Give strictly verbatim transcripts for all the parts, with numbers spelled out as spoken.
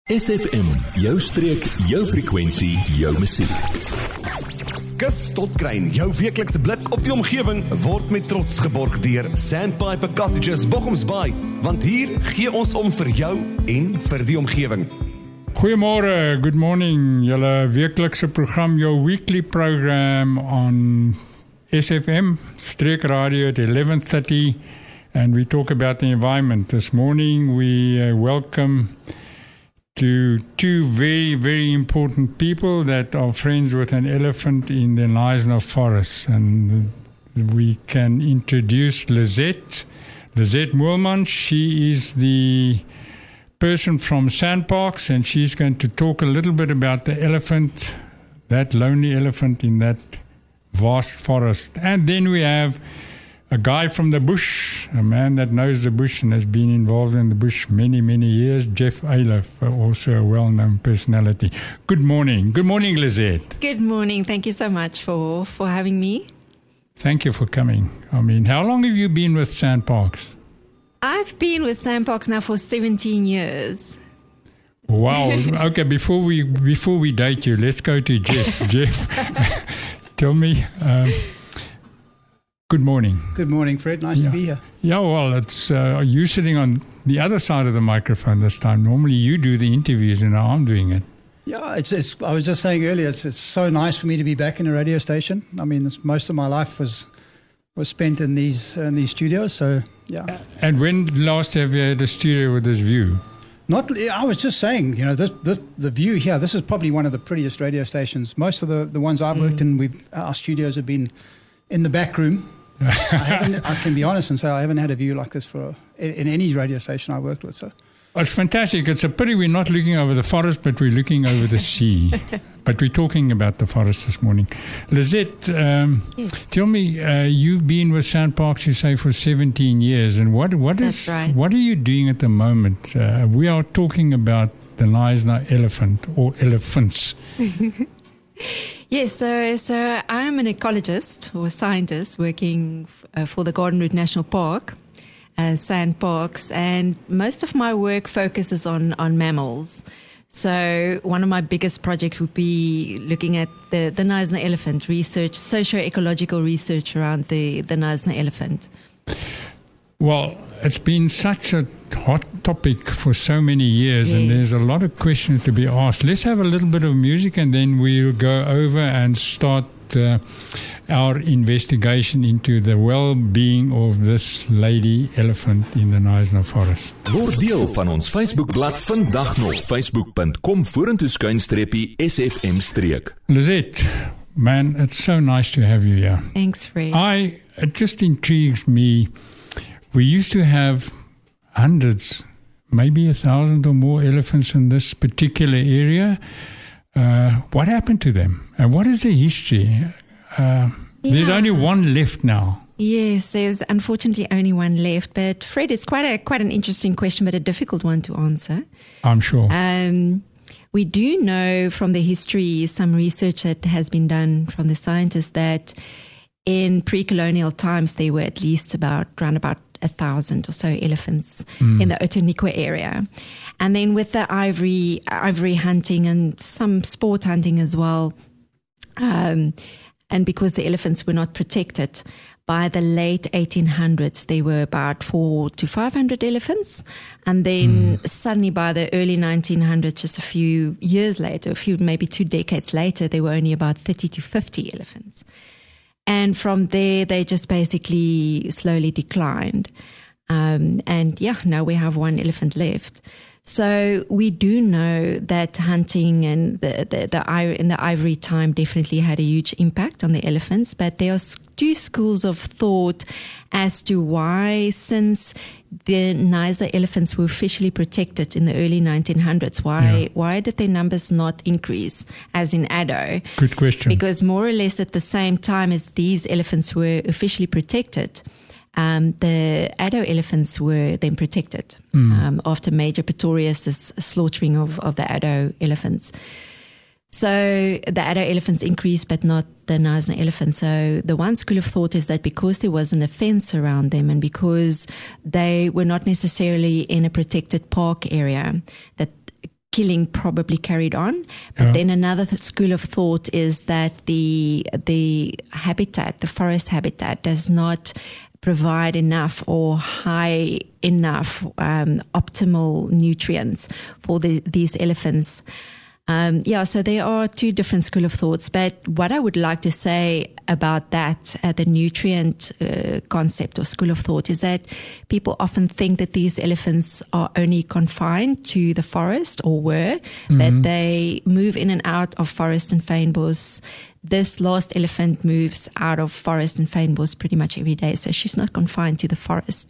S F M, jou streek, jou frekwensie, jou musiek. Kus tot Kruin, jou weeklikse blik op die omgewing, word met trots geborg deur Sandpiper Cottages Bochums Bay, want hier gee ons om vir jou en vir die omgewing. Goeiemôre, good morning, julle weeklikse program, your weekly program on S F M, Streek Radio at eleven thirty, and we talk about the environment. This morning we uh, welcome to two very, very important people that are friends with an elephant in the Knysna Forest. And we can introduce Lizette, Lizette Moelman. She is the person from SANParks, and she's going to talk a little bit about the elephant, that lonely elephant in that vast forest. And then we have a guy from the bush, a man that knows the bush and has been involved in the bush many, many years, Jeff Ayliffe, also a well-known personality. Good morning. Good morning, Lizette. Good morning. Thank you so much for, for having me. Thank you for coming. I mean, how long have you been with SANParks? I've been with SANParks now for seventeen years. Wow. Okay, before we before we date you, let's go to Jeff. Jeff, tell me... Um, Good morning. Good morning, Fred. Nice yeah. to be here. Yeah, well, it's uh, you sitting on the other side of the microphone this time. Normally you do the interviews and now I'm doing it. Yeah, it's, it's, I was just saying earlier, it's, it's so nice for me to be back in a radio station. I mean, it's, most of my life was was spent in these in these studios, so yeah. And when last have you had a studio with this view? Not, I was just saying, you know, this, this, the view here, this is probably one of the prettiest radio stations. Most of the, the ones I've worked mm. in, we've, our studios have been in the back room. I, haven't, I can be honest and say I haven't had a view like this for in any radio station I worked with. So it's fantastic. It's a pity we're not looking over the forest, but we're looking over the sea. But we're talking about the forest this morning. Lizette, um, yes. tell me, uh, you've been with SANParks, you say, for seventeen years, and what what is That's right. what are you doing at the moment? Uh, we are talking about the Knysna elephant or elephants. Yes, so so I'm an ecologist or a scientist working uh, for the Garden Route National Park, uh, SANParks, and most of my work focuses on, on mammals. So one of my biggest projects would be looking at the, the Knysna elephant, research, socio-ecological research around the, the Knysna elephant. Well, it's been such a hot topic for so many years, yes. And there's a lot of questions to be asked. Let's have a little bit of music and then we'll go over and start uh, our investigation into the well-being of this lady elephant in the Knysna Forest. Word deel van ons Facebookblad vandag nog, facebook dot com vorentoe skuinstreepie S F M streek. Lizette, man, it's so nice to have you here. Thanks, Fred. I, it just intrigues me. We used to have hundreds, maybe a thousand or more elephants in this particular area. Uh, what happened to them? And what is the history? Uh, yeah. There's only one left now. Yes, there's unfortunately only one left. But Fred, it's quite a quite an interesting question, but a difficult one to answer. I'm sure. Um, we do know from the history, some research that has been done from the scientists that in pre-colonial times there were at least about around about a thousand or so elephants mm. in the Outeniqua area. And then with the ivory ivory hunting and some sport hunting as well, um, and because the elephants were not protected, by the late eighteen hundreds there were about four to five hundred elephants. And then mm. suddenly by the early nineteen hundreds, just a few years later, a few maybe two decades later, there were only about thirty to fifty elephants. And from there, they just basically slowly declined. Um, and yeah, now we have one elephant left. So we do know that hunting and the, the, the, in the ivory time definitely had a huge impact on the elephants, but there are two schools of thought as to why, since the Knysna elephants were officially protected in the early nineteen hundreds, why yeah. why did their numbers not increase as in Addo? Good question. Because more or less at the same time as these elephants were officially protected, um, the Addo elephants were then protected mm. um, after Major Pretorius' slaughtering of, of the Addo elephants. So the Addo elephants increased, but not the Knysna elephants. So the one school of thought is that because there wasn't a fence around them and because they were not necessarily in a protected park area, that killing probably carried on. But Yeah. then another th- school of thought is that the the habitat, the forest habitat, does not provide enough or high enough um, optimal nutrients for the, these elephants. Um, yeah, so there are two different school of thoughts. But what I would like to say about that, uh, the nutrient uh, concept or school of thought, is that people often think that these elephants are only confined to the forest, or were, mm-hmm. but they move in and out of forest and fynbos. This last elephant moves out of forest and fynbos pretty much every day, so she's not confined to the forest.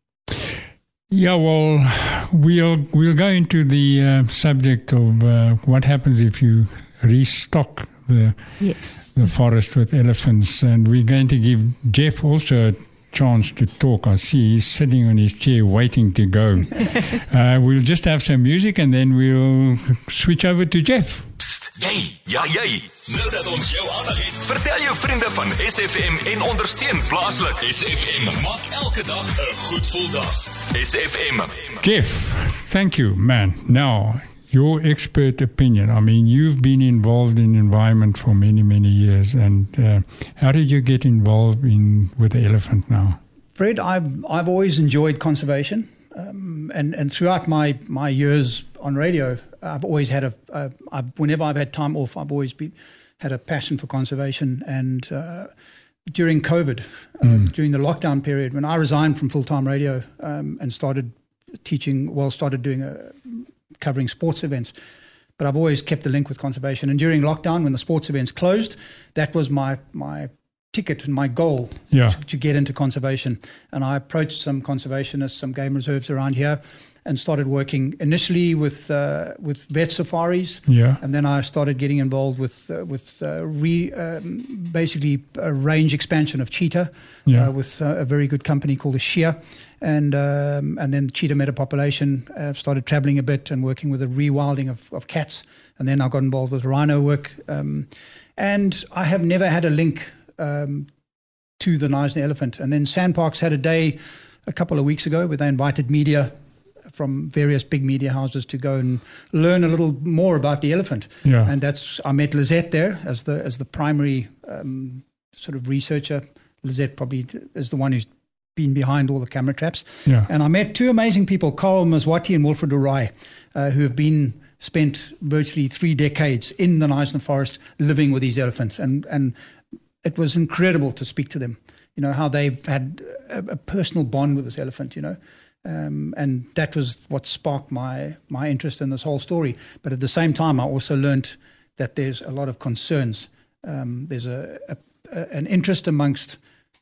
Yeah, well, we'll we'll go into the uh, subject of uh, what happens if you restock the yes. the forest with elephants, and we're going to give Jeff also a chance to talk. I see he's sitting on his chair waiting to go. uh, we'll just have some music and then we'll switch over to Jeff. Psst, jy, ja jy. Nou dat ons jou aandag het, vertel jou vriende van S F M en ondersteun plaaslik. S F M maak elke dag 'n goed gevoel dag. S F M. Jeff, thank you, man. Now, your expert opinion. I mean, you've been involved in environment for many, many years. And uh, how did you get involved in with the elephant now? Fred, I've I've always enjoyed conservation, um, and and throughout my, my years on radio, I've always had a, a I've, whenever I've had time off, I've always been had a passion for conservation. And uh, during COVID, uh, mm. during the lockdown period, when I resigned from full-time radio um, and started teaching, well, started doing a covering sports events, but I've always kept the link with conservation. And during lockdown, when the sports events closed, that was my my ticket and my goal yeah. to, to get into conservation. And I approached some conservationists, some game reserves around here, and started working initially with uh, with vet safaris. Yeah. And then I started getting involved with uh, with uh, re, um, basically a range expansion of cheetah yeah. uh, with uh, a very good company called Ashia. And um, and then cheetah metapopulation, uh, started traveling a bit and working with the rewilding of, of cats. And then I got involved with rhino work. Um, and I have never had a link um, to the Knysna elephant. And then Sandparks had a day a couple of weeks ago where they invited media from various big media houses to go and learn a little more about the elephant. Yeah. And that's, I met Lizette there as the as the primary um, sort of researcher. Lizette probably is the one who's been behind all the camera traps. Yeah. And I met two amazing people, Carl Maswati and Wilfred Urai, uh, who have been spent virtually three decades in the Knysna forest living with these elephants. And, and it was incredible to speak to them, you know, how they've had a, a personal bond with this elephant, you know. Um, and that was what sparked my my interest in this whole story. But at the same time, I also learned that there's a lot of concerns. Um, there's a, a, a an interest amongst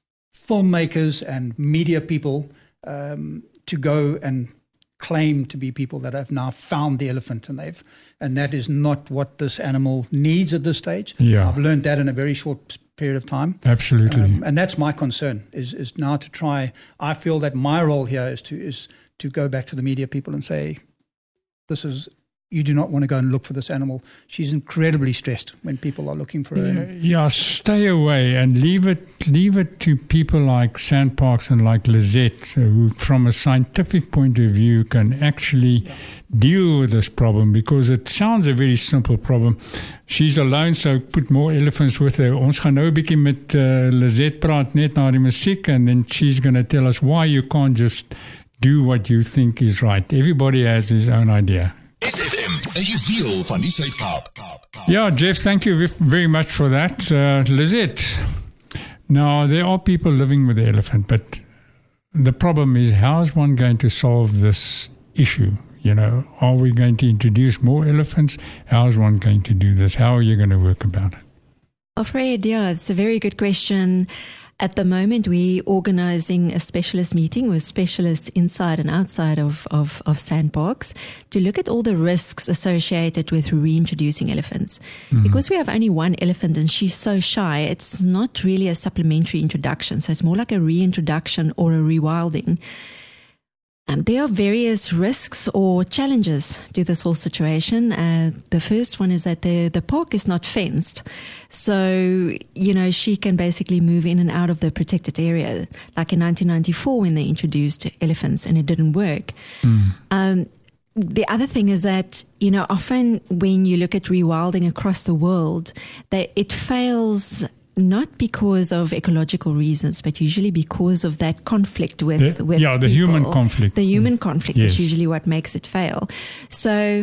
filmmakers and media people um, to go and claim to be people that have now found the elephant, and they've and that is not what this animal needs at this stage. Yeah. I've learned that in a very short period of time. Absolutely. Um, and that's my concern is is now to try. I feel that my role here is to is to go back to the media people and say, this is, you do not want to go and look for this animal. She's incredibly stressed when people are looking for her. Yeah, yeah, stay away and leave it leave it to people like Sandparks and like Lizette, who from a scientific point of view can actually yeah. deal with this problem, because it sounds a very simple problem. She's alone, so put more elephants with her. Ons gaan nou 'n bietjie met uh, Lizette praat net na die musiek, and then she's going to tell us why you can't just do what you think is right. Everybody has his own idea. S F M, 'n juweel van die Suid-Kaap. Yeah, Jeff, thank you very much for that. Uh, Lizette, now there are people living with the elephant, but the problem is, how is one going to solve this issue? You know, are we going to introduce more elephants? How is one going to do this? How are you going to work about it? Afraid, yeah, it's a very good question. At the moment, we're organizing a specialist meeting with specialists inside and outside of, of, of Sandparks to look at all the risks associated with reintroducing elephants. Mm-hmm. Because we have only one elephant and she's so shy, it's not really a supplementary introduction. So it's more like a reintroduction or a rewilding. Um, there are various risks or challenges to this whole situation. Uh, the first one is that the, the park is not fenced. So, you know, she can basically move in and out of the protected area, like in nineteen ninety-four when they introduced elephants and it didn't work. Mm. Um, the other thing is that, you know, often when you look at rewilding across the world, that it fails not because of ecological reasons, but usually because of that conflict with, the, with yeah, the people. human conflict. The human conflict yes. is usually what makes it fail. So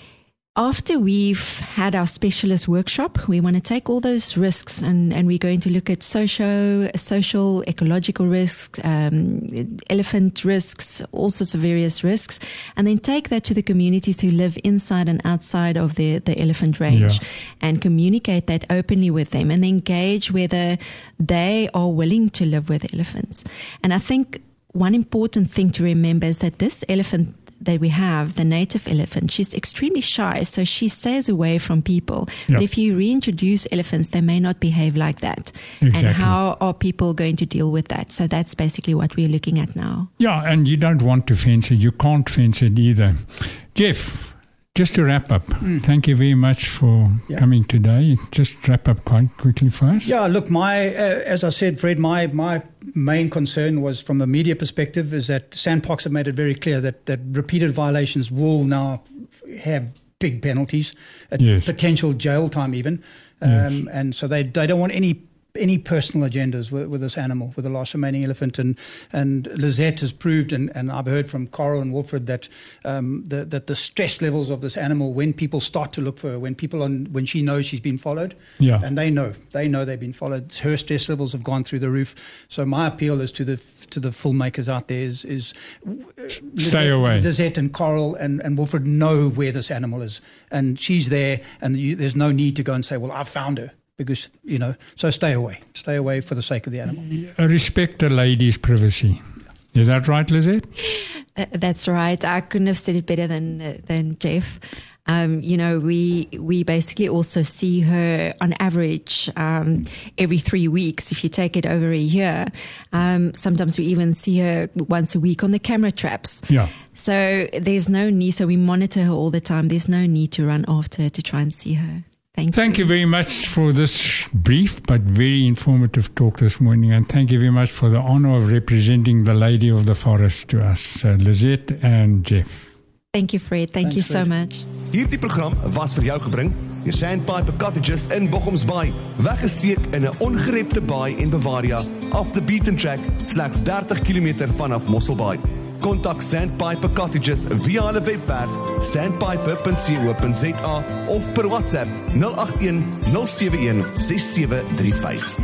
after we've had our specialist workshop, we want to take all those risks and, and we're going to look at socio, social, ecological risks, um, elephant risks, all sorts of various risks, and then take that to the communities who live inside and outside of the, the elephant range Yeah. and communicate that openly with them and then gauge whether they are willing to live with elephants. And I think one important thing to remember is that this elephant that we have, the native elephant, she's extremely shy, so she stays away from people. Yep. But if you reintroduce elephants, they may not behave like that. Exactly. And how are people going to deal with that? So that's basically what we're looking at now. Yeah, and you don't want to fence it. You can't fence it either. Jeff, just to wrap up, mm. thank you very much for yeah. coming today. Just wrap up quite quickly for us. Yeah, look, my uh, as I said, Fred, my my main concern was from a media perspective is that SANParks have made it very clear that, that repeated violations will now have big penalties, uh, yes. potential jail time even. Um, yes. And so they, they don't want any any personal agendas with, with this animal, with the last remaining elephant. And, and Lizette has proved, and, and I've heard from Coral and Wilfred, that um, the, that the stress levels of this animal, when people start to look for her, when people on, when she knows she's been followed, yeah. and they know, they know they've been followed, her stress levels have gone through the roof. So my appeal is to the to the filmmakers out there is, is stay Lizette, away. Lizette and Coral and, and Wilfred know where this animal is, and she's there, and you, there's no need to go and say, well, I found her. Because, you know, so stay away. Stay away for the sake of the animal. Respect the lady's privacy. Is that right, Lizette? Uh, that's right. I couldn't have said it better than uh, than Jeff. Um, you know, we we basically also see her on average um, every three weeks. If you take it over a year, um, sometimes we even see her once a week on the camera traps. Yeah. So there's no need. So we monitor her all the time. There's no need to run after her to try and see her. Thank, thank you. you very much for this brief but very informative talk this morning, and thank you very much for the honor of representing the Lady of the Forest to us, uh, Lizette and Jeff. Thank you, Fred. Thank Thanks, you so Fred. much. Hierdie program was vir jou gebring deur Sandpiper Cottages in Bochums Bay, weggesteek in 'n ongerepte baai en Bavaria, off the beaten track, slegs thirty kilometer vanaf Mosselbaai. Kontak Sandpiper Cottages via hulle webwerf sandpiper dot co dot za of per WhatsApp nul agt een nul sewe een ses sewe drie vyf.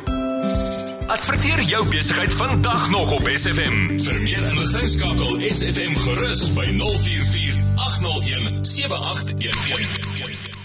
Adverteer jou besigheid vandag nog op S F M. Vir meer inligting skakel S F M gerus by nul vier vier agt nul een sewe agt een een.